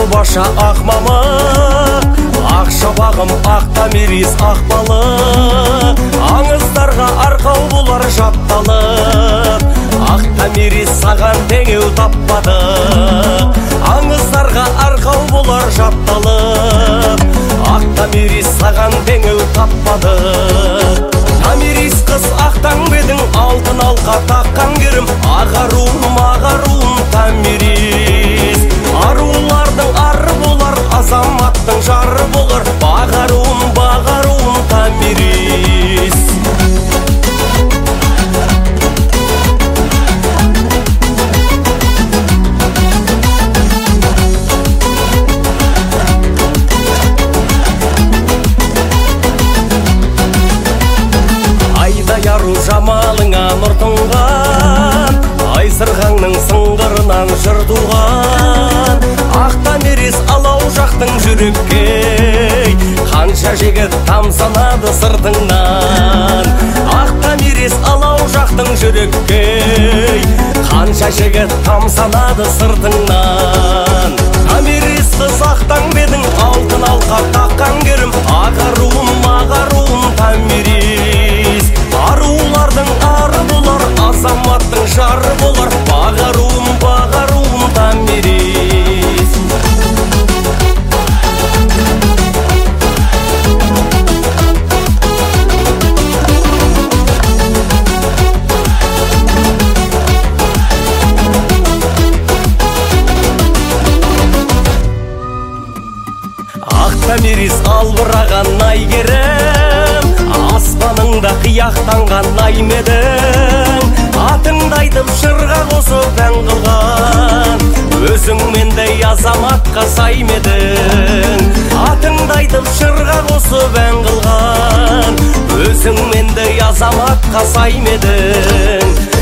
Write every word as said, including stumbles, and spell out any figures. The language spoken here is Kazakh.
баша ақ мамық, ақ шапағым ақ томирис ақ балық, аңыздарға арқау болар жатталып, ақ томирис саған теңеу таппады. Аңыздарға арқау болар жатталып, ақ томирис саған теңеу таппады. Томирис қыз ақтан бедің, алтын алқа таққан керім, ағаруым ағаруым томирис. Арулардың ары болар, азаматтың жары болар, бағаруым бағаруым томирис. Яру жамалыңа нұр тұнған, ай сырғаңның сыңғырынан жыр туған. Ақ томирис алау жақтың жүрекке, қанша жігіт тамсанады сыртыңнан. Ақ томирис алау жақтың жүрекке, қанша жігіт тамсанады сыртыңнан. Томирис қыз ақтан бедің, алтын алқа таққан керім, ағаруым ағаруым томирис. Арулардың ары болар, азаматтың жары болар, бағаруым бағаруым томирис. Ақ томирис албыраған айгерім, аспаныңда қияқтанған наймедің, атыңды айтып жырға қосып ән қылған, өзіңмендей азаматқа саймедің. Атыңды айтып жырға қосып ән қылған, өзіңмендей азаматқа саймедің.